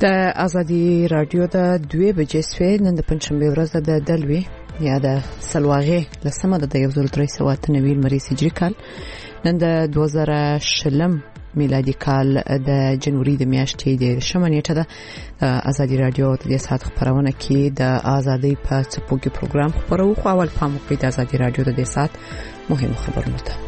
د ازادي رادیو د 2 بجې سوي نن د پنځمبه ورځ د دلوي یا د سلواغه لسمه د 1390 مریض هجری کال نن د 2020 میلادي کال د جنوري د میاشتې د شمنیټه د ازادي رادیو د ساعت خبرونه کې د ازادي په څپوګي پروګرام خبرو خو اول پام کوي د ازادي رادیو د ساعت مهم خبرونه ته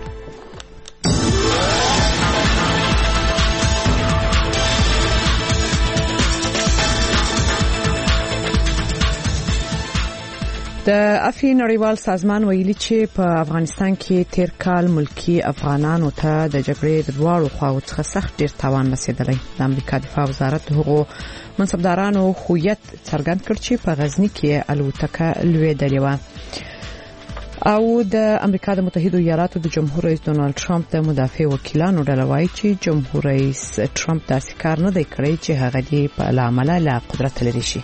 د افی نړیوال سازمان ویلي چې په افغانستان کې تیر کال ملکی افغانانو ته د جګړې د دواړو خواو څخه سخت ډیر تاوان رسیدلی. د امریکا دفاع وزارت هغو منصبدارانو هویت څرګند کړ چې په غزنی کې الوتکه لویدلې و. او د امریکا د متحده ایالاتو د جمهور رئیس ډونالد ټرمپ د مدافع وکیلانو ډله وايي چې جمهور رئیس ټرمپ داسې کار نه دی کړی چې هغه دی په لامل لا قدرت لري شي.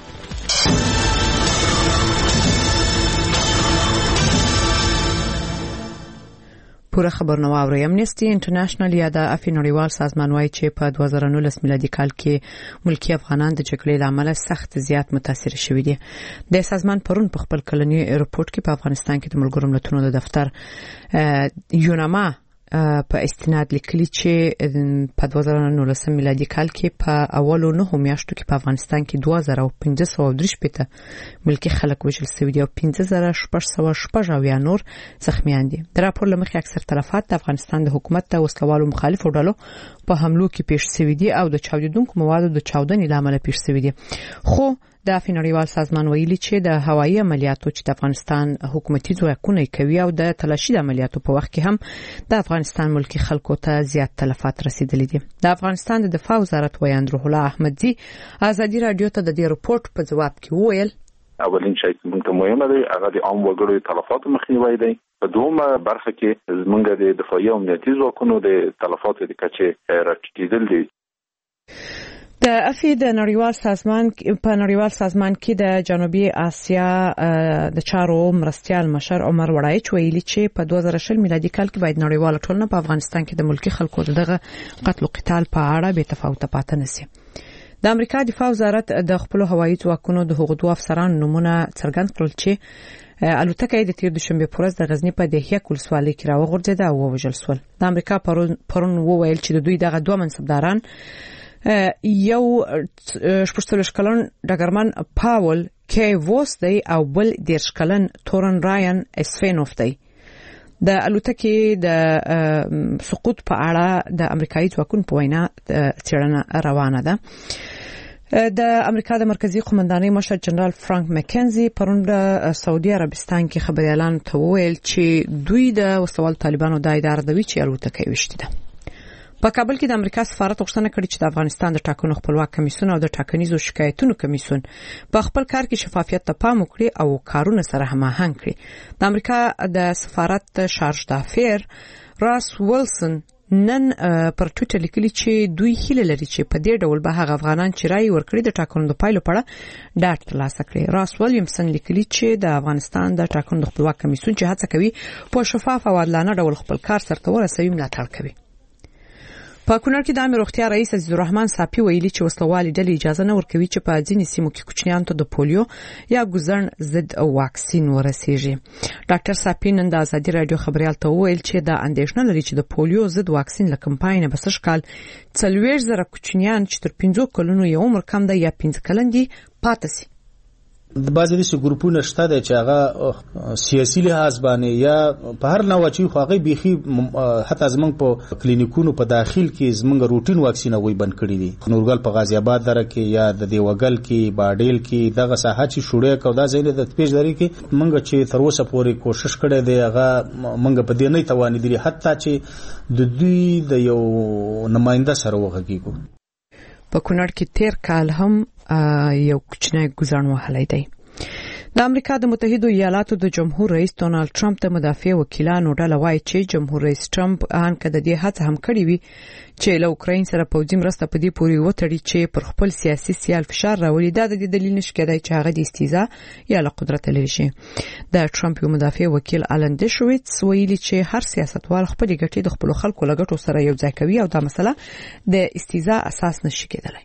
پوره خبرونه واوري. امنیسټي انټرنیشنل یا د افی نړیوال سازمان وايي چې په 2019 میلادي کال کې ملکی افغانان د جګړې لامل سخت زیات متاثر شوي دي. د سازمان پرون په خپل کلنی رپورت کې په افغانستان کې د ملګرو ملتونو د دفتر یوناما په استناد لیکلي چې په 2019 میلادي کال کې په اولو 9 میاشتو کې په افغانستان کې 2533 ملکی خلک وژل شوي دي او 15600 نور زخمیان دي. د راپور لمخې اکثر تلفات د افغانستان د حکومت ته وسلوالو مخالفو ډلو په حملو کې پیښ شوي دي او د چاودیدونکو موادو د چاودنې لامل پیښ شوي دي. خو د افی نړیوال سازمان ویلي چې د هوایي عملیاتو چې د افغانستان حکومتي ځواکونه کوي او د تلاشي د عملیاتو په وخت کې هم د افغانستان ملکی خلکو ته زیات تلفات رسیدلي دي. د افغانستان د دفاع وزارت ویاند روح الله احمدزي ازادي رادیو ته د دې رپورت په جواب کې وویل اولین شی چې موږ ته مهمه دی هغه د عام وګړو تلفات مخنیوي دی. په دومره برخه کې زموږ د دفاعي امنیتي ځواکونو د تلفات د کچې راټیټېدل دي. د افی د نړیوال سازمان په نړیوال سازمان کې د جنوبي اسیا د چارو مرستيال مشر عمر وړایچ ویلي چې په 2020 میلادي کال کې باید نړیوال ټولنه په افغانستان کې د ملکی خلکو دغه قتل او قتال په اړه به تفاوت پاتې نشي. د امریکا دفاع وزارت د خپل هوایي ځواکونو د هغو دوه افسرانو نمونه څرګند کړل چې الوتکه د تیر دوشنبه پورز د غزنی په دهیه کولسوالۍ کې راوغورځیده او وژل شول. د امریکا پرون وویل چې د دوی دغه دوه منصبداران یو شپږ کلن ډګرمن پاول کی ووس دی او بل 10 کلن تورن راین اسفینوف دی. د الوتکې د سقوط په اړه د امریکایي ځواکونو په وینا څېړنه روانه ده. د امریکا د مرکزی قومندانۍ مشر جنرال فرانک مکنزي پرون د سعودي عربستان کې خبريالان ته وویل چې دوی د وسوال طالبانو د اداره دوی چې الوتکې وشتي ده. په کابل کې د امریکا سفارت غوښتنه کړې چې د افغانستان د ټاکنو خپلواک کمیسیون او د ټاکنیزو شکایتونو کمیسیون په خپل کار کې شفافیت ته پام وکړي او کارونه سره هماهنګ کړي. د امریکا د سفارت شارج دافیر راس ویلسن نن پر ټویټر لیکلي چې دوی هیله لري چې په دې ډول به هغه افغانان چې رائے ورکړي د ټاکنو د پایلو په اړه ډاډ ترلاسه کړي. راس ویلیمسن لیکلي چې د افغانستان د ټاکنو د خپلواک کمیسیون چې هڅه کوي په شفاف او عادلانه ډول خپل کار سرته ورسوي ملاتړ کوي. په کونړ کې د عامه روغتیا رئیس عزیز الرحمن صافي ویلي چې وسلوالي ډلې اجازه نه ورکوي چې په ځینې سیمو کې کوچنیانو ته د پولیو یا ګوزن ضد واکسین ورسیږي. ډاکټر صافي نن د ازادي رادیو خبريال ته ویل چې د اندېښنه لري چې د پولیو ضد واکسین له کمپاین به سږ کال 40,000 کوچنیان چې تر 15 کلونو یو عمر کم دی یا 15 کلن دي پاتې شي. د بعضې داسې ګروپونه شته دی چې هغه سیاسي لحاظ باندې یا په هر نوع چې خو هغه بیخي حتی زمونږ په کلینیکونو په داخل کې زمونږ روټین واکسین هغوی بند کړي دي. نورګل په غازي آباد دره کې یا د دیوګل کې باډیل کې دغه ساحه چې شوړې کو دا ځای د پیژداري کې مونږ چې تر اوسه پورې کوشش کړی دی هغه مونږ په دې نه توانېدلي حتی چې د دوی د یو نماینده سره وغږیږو. په کونړ کې تیر کال هم یو کوچنی ګزارن وهلی دی. د امریکا د متحده ایالاتو د جمهور رئیس ډونالد ټرمپ د مدافع وکیلانو ډله وايي چې جمهور رئیس ټرمپ ان کده دې هڅه هم کړې وي چې له اوکراین سره پوځي مرسته په دې پورې وتړي چې پر خپل سیاسي سیال فشار راوړي. دا د دلیل نشي کېدای چې هغه د استیزا یا له قدرت لري شي. د ټرمپ یو مدافع وکیل آلن دیشویټس ویلي چې هر سیاستوال خپل ګټې د خپل خلکو لګټو سره یو ځای کوي او دا مسله د استیزا اساس نشي کېدلی.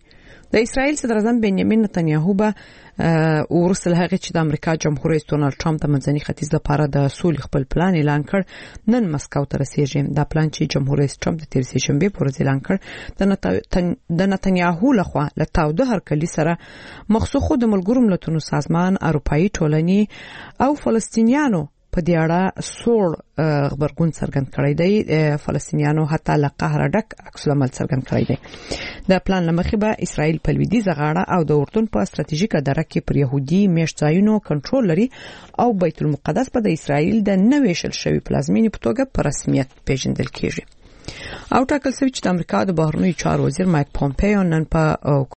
د اسرایل صدر اعظم بنیامین نتنیاهو به ورسره هغه چې د امریکا جمهور رئیس ډونالد ټرمپ د منځني ختیځ لپاره د سولې خپل پلان اعلان کړ نن مسکو ته رسیدي. دا پلان چې جمهور رئیس ټرمپ د 13 شنبه پر ورځ اعلان کړ د نتنیاهو لخوا له تاوده هرکلی سره مخصوص د ملګرو ملتونو سازمان، اروپאי ټولنې او فلسطینیانو په دې اړه سوړ خبرګون څرګند کړی دی. فلسطینیانو حتی له قهر ډک عکس العمل څرګند کړی دی. د پلان لمخې به اسرائیل په لویدیځه غاړه او د اردن په ستراتیژیکه دره کې پر يهودي میشت ځایونو کنټرول لري او بیت المقدس په د اسرائیل د نوې شل شوی پلازمینې په توګه په رسمیت پیژندل کیږي. او ټاکل شوی چې د امریکا د بهرنیو چارو وزیر مایک پومپیو نن په